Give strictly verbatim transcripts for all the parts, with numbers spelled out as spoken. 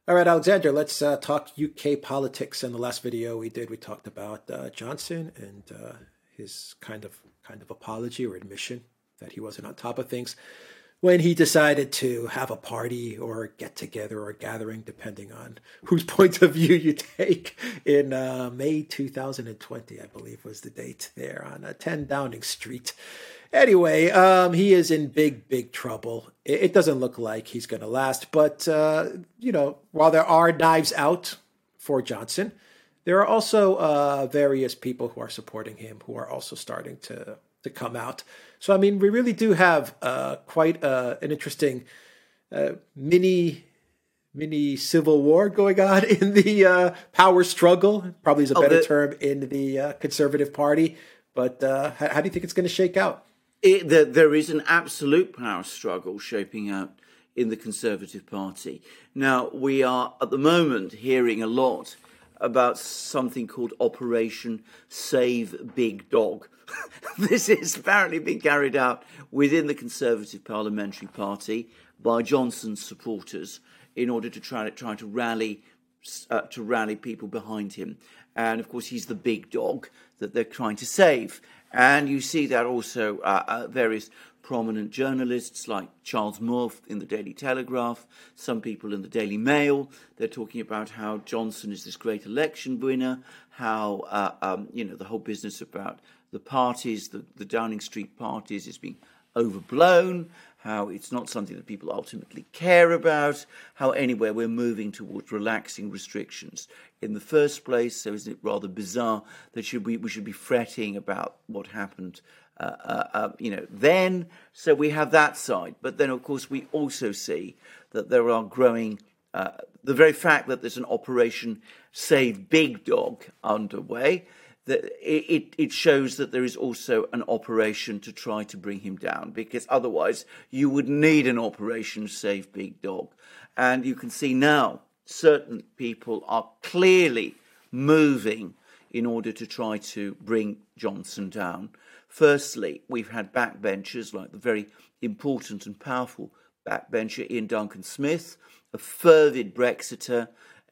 All right, Alexander, let's uh, talk U K politics. In the last video we did, we talked about uh, Johnson and uh, his kind of kind of apology or admission that he wasn't on top of things when he decided to have a party or get together or gathering, depending on whose point of view you take, in uh, May two thousand twenty, I believe was the date there on uh, ten Downing Street. Anyway, um, he is in big, big trouble. It, it doesn't look like he's going to last. But, uh, you know, while there are knives out for Johnson, there are also uh, various people who are supporting him who are also starting to, to come out. So, I mean, we really do have uh, quite uh, an interesting uh, mini mini civil war going on in the uh, power struggle, probably is a better oh, term, in the uh, Conservative Party. But uh, how, how do you think it's going to shake out? It, the, there is an absolute power struggle shaping out in the Conservative Party. Now, we are at the moment hearing a lot about something called Operation Save Big Dog. This is apparently being carried out within the Conservative Parliamentary Party by Johnson's supporters in order to try, try to rally uh, to rally people behind him. And, of course, he's the big dog that they're trying to save. And you see that also uh, uh, various prominent journalists like Charles Moore in the Daily Telegraph, some people in the Daily Mail, they're talking about how Johnson is this great election winner, how, uh, um, you know, the whole business about the parties, the, the Downing Street parties is being overblown, how it's not something that people ultimately care about, how anyway we're moving towards relaxing restrictions in the first place. So isn't it rather bizarre that should we, we should be fretting about what happened uh, uh, uh, you know, then? So we have that side. But then, of course, we also see that there are growing, uh, the very fact that there's an Operation Save Big Dog underway, that it, it shows that there is also an operation to try to bring him down, because otherwise you would need an Operation Save Big Dog. And you can see now certain people are clearly moving in order to try to bring Johnson down. Firstly, we've had backbenchers like the very important and powerful backbencher Ian Duncan Smith, a fervid Brexiter,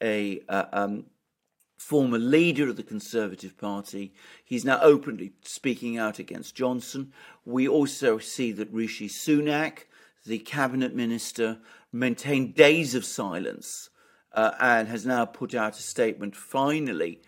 a uh, um, former leader of the Conservative Party. He's now openly speaking out against Johnson. We also see that Rishi Sunak, the cabinet minister, maintained days of silence uh, and has now put out a statement, finally,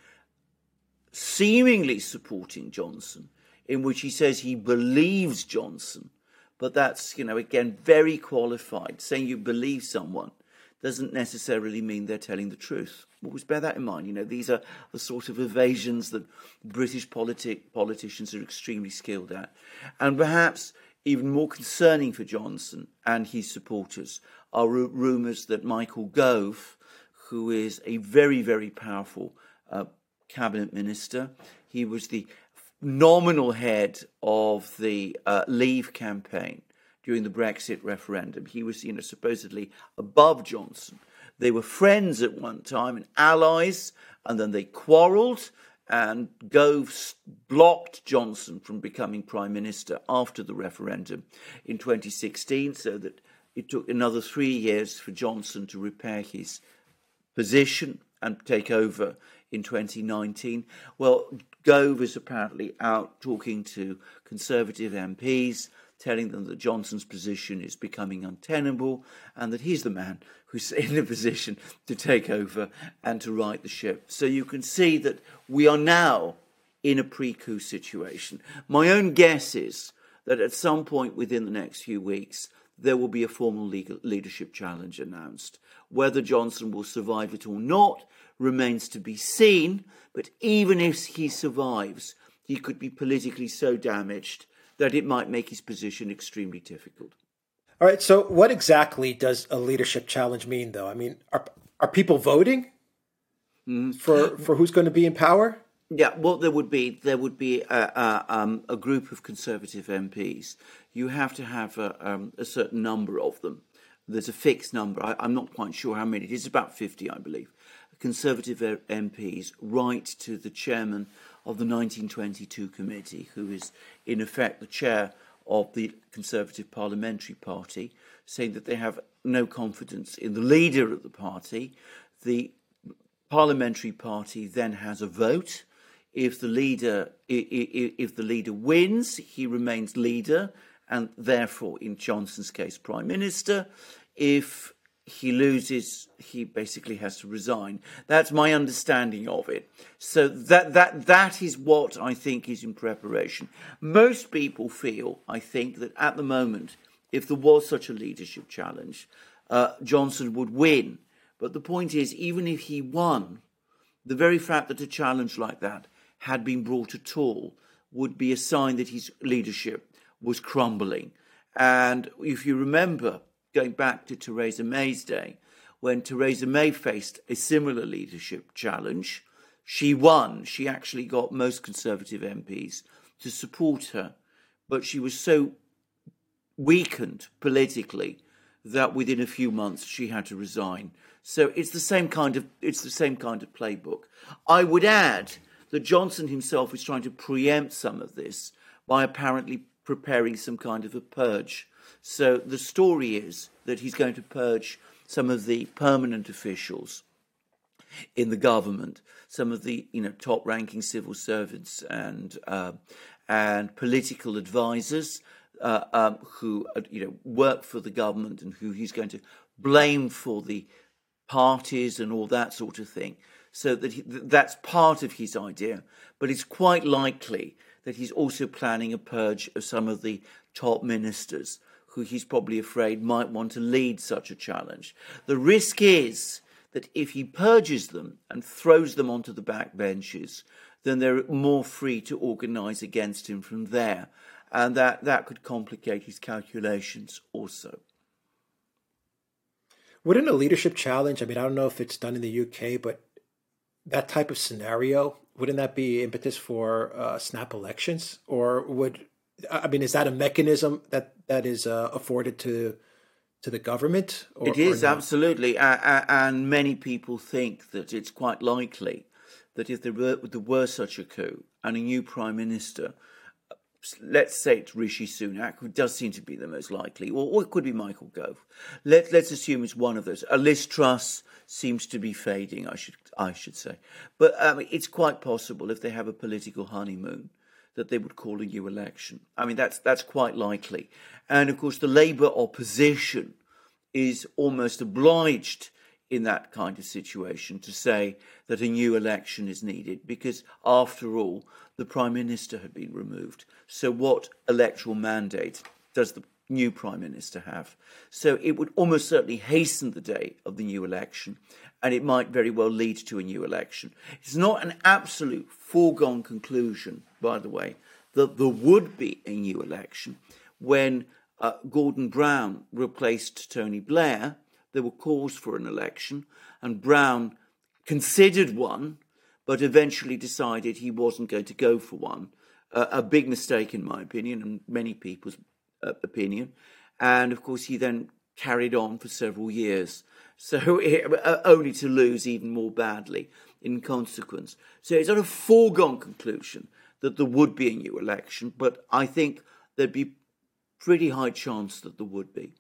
seemingly supporting Johnson, in which he says he believes Johnson. But that's, you know, again, very qualified. Saying you believe someone doesn't necessarily mean they're telling the truth. Always bear that in mind. You know, these are the sort of evasions that British politi- politicians are extremely skilled at. And perhaps even more concerning for Johnson and his supporters are r- rumours that Michael Gove, who is a very, very powerful uh, cabinet minister, he was the nominal head of the uh, Leave campaign during the Brexit referendum. He was, you know, supposedly above Johnson. They were friends at one time and allies, and then they quarrelled, and Gove blocked Johnson from becoming Prime Minister after the referendum in twenty sixteen, so that it took another three years for Johnson to repair his position and take over in twenty nineteen. Well, Gove is apparently out talking to Conservative M Ps, telling them that Johnson's position is becoming untenable and that he's the man who's in a position to take over and to right the ship. So you can see that we are now in a pre-coup situation. My own guess is that at some point within the next few weeks, there will be a formal legal leadership challenge announced. Whether Johnson will survive it or not remains to be seen, but even if he survives, he could be politically so damaged that it might make his position extremely difficult. All right, so what exactly does a leadership challenge mean, though? I mean, are are people voting mm. for for who's going to be in power? Yeah, well, there would be there would be a, a, um, a group of Conservative M Ps. You have to have a, um, a certain number of them. There's a fixed number. I, I'm not quite sure how many. It is about fifty, I believe. Conservative M Ps write to the chairman of the nineteen twenty-two committee, who is in effect the chair of the Conservative Parliamentary Party, saying that they have no confidence in the leader of the party. The parliamentary party then has a vote. If the leader, if the leader wins, he remains leader, and therefore, in Johnson's case, prime minister. If he loses, he basically has to resign. That's my understanding of it. So that that that is what I think is in preparation. Most people feel, I think, that at the moment, if there was such a leadership challenge, uh, Johnson would win. But the point is, even if he won, the very fact that a challenge like that had been brought at all would be a sign that his leadership was crumbling. And if you remember, going back to Theresa May's day, when Theresa May faced a similar leadership challenge, she won. She actually got most Conservative M Ps to support her. But she was so weakened politically that within a few months she had to resign. So it's the same kind of it's the same kind of playbook. I would add that Johnson himself is trying to preempt some of this by apparently preparing some kind of a purge. So the story is that he's going to purge some of the permanent officials in the government, some of the you know top-ranking civil servants and uh, and political advisors uh, um, who uh, you know work for the government and who he's going to blame for the parties and all that sort of thing. So that he, that's part of his idea, but it's quite likely that he's also planning a purge of some of the top ministers who he's probably afraid might want to lead such a challenge. The risk is that if he purges them and throws them onto the back benches, then they're more free to organise against him from there. And that, that could complicate his calculations also. Wouldn't a leadership challenge, I mean, I don't know if it's done in the U K, but that type of scenario, wouldn't that be impetus for uh, snap elections? Or would, I mean, is that a mechanism that, that is uh, afforded to to the government? Or, it is, absolutely. Uh, and many people think that it's quite likely that if there were, there were such a coup and a new prime minister, let's say it's Rishi Sunak, who does seem to be the most likely, or, or it could be Michael Gove. Let, let's assume it's one of those. A Liz Truss seems to be fading, I should I should say. But um, it's quite possible if they have a political honeymoon that they would call a new election. I mean, that's that's quite likely. And, of course, the Labour opposition is almost obliged in that kind of situation to say that a new election is needed because, after all, the Prime Minister had been removed. So what electoral mandate does the new Prime Minister have? So it would almost certainly hasten the day of the new election, and it might very well lead to a new election. It's not an absolute foregone conclusion, by the way, that there would be a new election. When uh, Gordon Brown replaced Tony Blair, there were calls for an election, and Brown considered one, but eventually decided he wasn't going to go for one. Uh, a big mistake, in my opinion, and many people's uh, opinion. And, of course, he then carried on for several years, so it, uh, only to lose even more badly in consequence. So it's not a foregone conclusion that there would be a new election, but I think there'd be pretty high chance that there would be.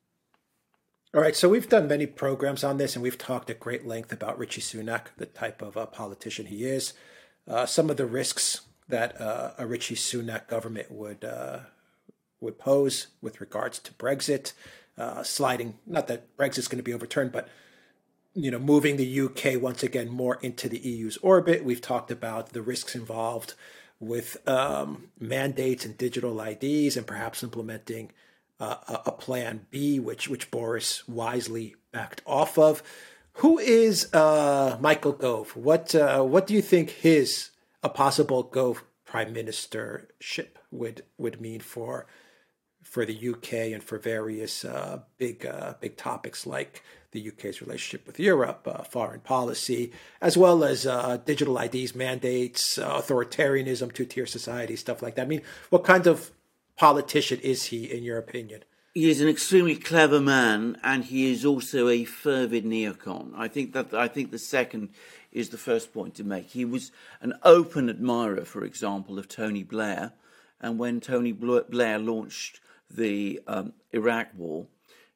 All right, so we've done many programs on this, and we've talked at great length about Rishi Sunak, the type of uh, politician he is, uh, some of the risks that uh, a Rishi Sunak government would uh, would pose with regards to Brexit, uh, sliding, not that Brexit's going to be overturned, but you know, moving the U K once again more into the E U's orbit. We've talked about the risks involved with um, mandates and digital I Ds, and perhaps implementing uh, a, a plan B, which which Boris wisely backed off of. Who is uh, Michael Gove? What uh, what do you think his a possible Gove prime ministership would would mean for for the U K and for various uh, big uh, big topics like the U K's relationship with Europe, uh, foreign policy, as well as uh, digital I Ds, mandates, uh, authoritarianism, two-tier society, stuff like that? I mean, what kind of politician is he, in your opinion? He is an extremely clever man, and he is also a fervid neocon. I think that I think the second is the first point to make. He was an open admirer, for example, of Tony Blair, and when Tony Blair launched the um, Iraq war,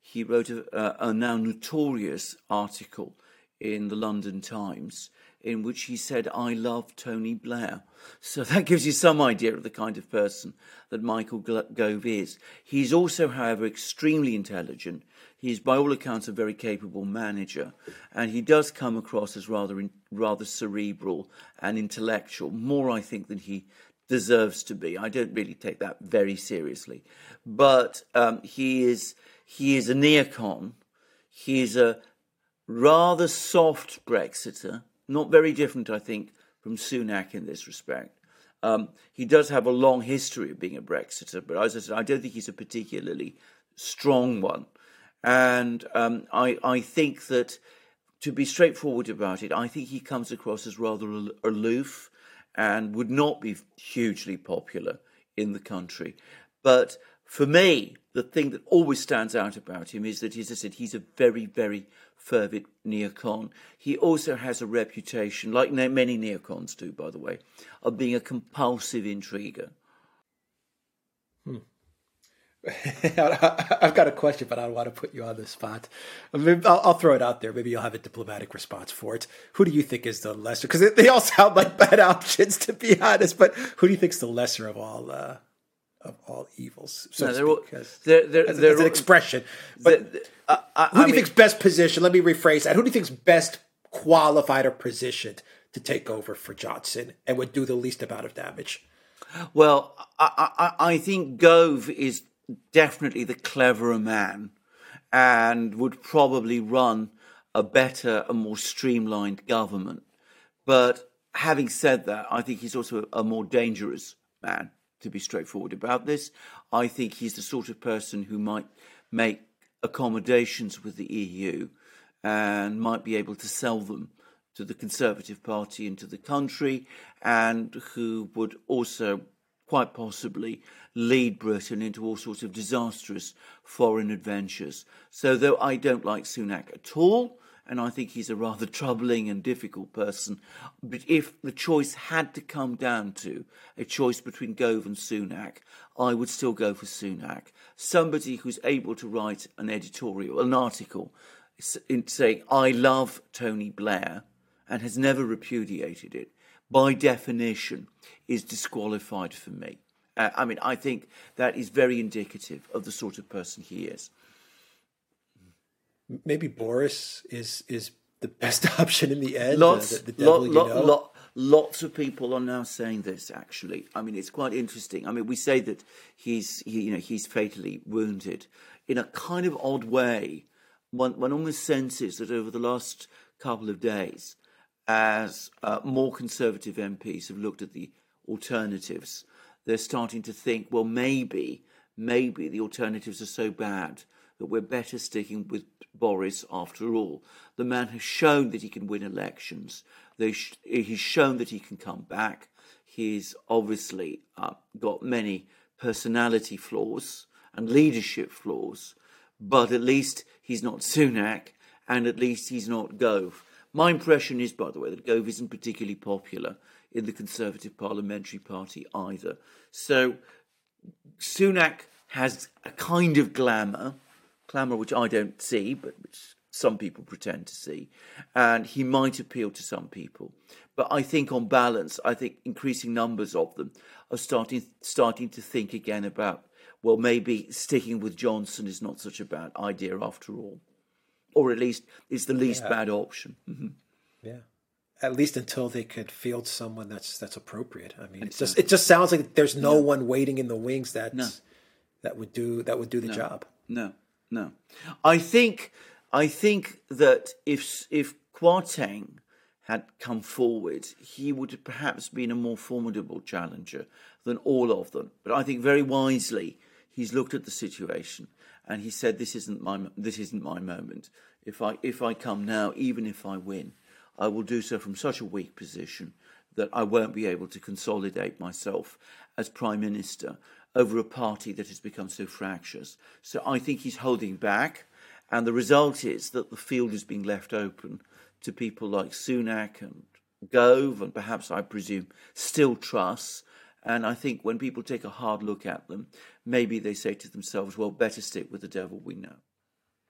he wrote a, a, a now notorious article in the London Times in which he said, "I love Tony Blair." So that gives you some idea of the kind of person that Michael Gove is. He's also, however, extremely intelligent. He's, by all accounts, a very capable manager, and he does come across as rather in, rather cerebral and intellectual, more, I think, than he deserves to be. I don't really take that very seriously. But um, he is he is a neocon. He is a rather soft Brexiter, not very different, I think, from Sunak in this respect. Um, he does have a long history of being a Brexiter, but as I said, I don't think he's a particularly strong one. And um, I, I think that, to be straightforward about it, I think he comes across as rather aloof and would not be hugely popular in the country. But for me, the thing that always stands out about him is that, as I said, he's a very, very fervid neocon. He also has a reputation, like many neocons do, by the way, of being a compulsive intriguer. Hmm. I've got a question, but I don't want to put you on the spot. I'll, I'll throw it out there. Maybe you'll have a diplomatic response for it. Who do you think is the lesser? Because they all sound like bad options, to be honest. But who do you think is the lesser of all uh, of all evils? So no, to they're speak, all, as, they're, they're, as, they're as an all, expression. But the, the, I, I, who do you I mean, think's best positioned? Let me rephrase that. Who do you think's best qualified or positioned to take over for Johnson and would do the least amount of damage? Well, I, I, I think Gove is definitely the cleverer man and would probably run a better and more streamlined government. But having said that, I think he's also a more dangerous man, to be straightforward about this. I think he's the sort of person who might make accommodations with the E U and might be able to sell them to the Conservative Party and to the country, and who would also quite possibly lead Britain into all sorts of disastrous foreign adventures. So though I don't like Sunak at all, and I think he's a rather troubling and difficult person, but if the choice had to come down to a choice between Gove and Sunak, I would still go for Sunak. Somebody who's able to write an editorial, an article, saying, "I love Tony Blair," and has never repudiated it, by definition, is disqualified for me. Uh, I mean, I think that is very indicative of the sort of person he is. Maybe Boris is is the best option in the end. Lots, uh, the, the devil lot, you lot, know. lot, lots of people are now saying this. Actually, I mean, it's quite interesting. I mean, we say that he's, he, you know, he's fatally wounded in a kind of odd way. One, one almost senses that over the last couple of days, as uh, more Conservative M Ps have looked at the alternatives, they're starting to think, well, maybe, maybe the alternatives are so bad that we're better sticking with Boris after all. The man has shown that he can win elections. Sh- he's shown that he can come back. He's obviously uh, got many personality flaws and leadership flaws, but at least he's not Sunak, and at least he's not Gove. My impression is, by the way, that Gove isn't particularly popular in the Conservative Parliamentary Party either. So Sunak has a kind of glamour, glamour which I don't see, but which some people pretend to see, and he might appeal to some people. But I think on balance, I think increasing numbers of them are starting starting to think again about, well, maybe sticking with Johnson is not such a bad idea after all. Or at least it's the least yeah. bad option. Mm-hmm. Yeah. At least until they could field someone that's that's appropriate. I mean, it's just it just sounds like there's no, no. one waiting in the wings that no. that would do that would do the no. job. No, no. I think I think that if if Kwarteng had come forward, he would have perhaps been a more formidable challenger than all of them. But I think very wisely he's looked at the situation and he said, "This isn't my this isn't my moment. If I if I come now, even if I win, I will do so from such a weak position that I won't be able to consolidate myself as Prime Minister over a party that has become so fractious." So I think he's holding back, and the result is that the field is being left open to people like Sunak and Gove, and perhaps, I presume, still Truss. And I think when people take a hard look at them, maybe they say to themselves, well, better stick with the devil we know.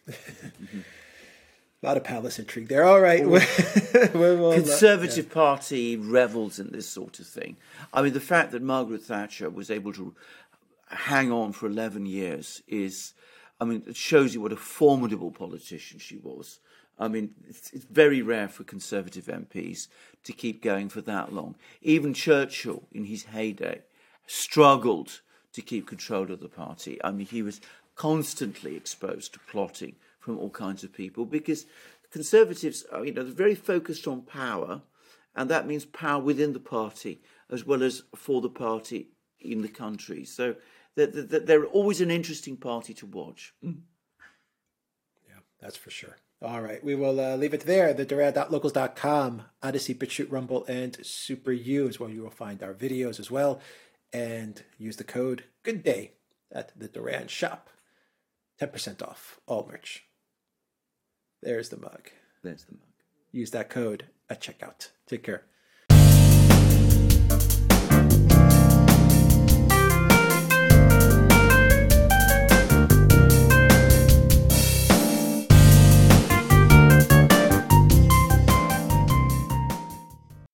Mm-hmm. A lot of palace intrigue there. All right. Well, Conservative yeah. Party revels in this sort of thing. I mean, the fact that Margaret Thatcher was able to hang on for eleven years is, I mean, it shows you what a formidable politician she was. I mean, it's, it's very rare for Conservative M Ps to keep going for that long. Even Churchill, in his heyday, struggled to keep control of the party. I mean, he was constantly exposed to plotting from all kinds of people, because Conservatives are, you know, they're very focused on power, and that means power within the party as well as for the party in the country. So they're, they're, they're always an interesting party to watch. Mm. Yeah, that's for sure. All right, we will uh, leave it there. The Duran dot locals dot com, Odyssey, BitChute, Rumble, and Super U is where you will find our videos as well. And use the code GOODDAY at the Duran shop. ten percent off all merch. There's the mug. There's the mug. Use that code at checkout. Take care.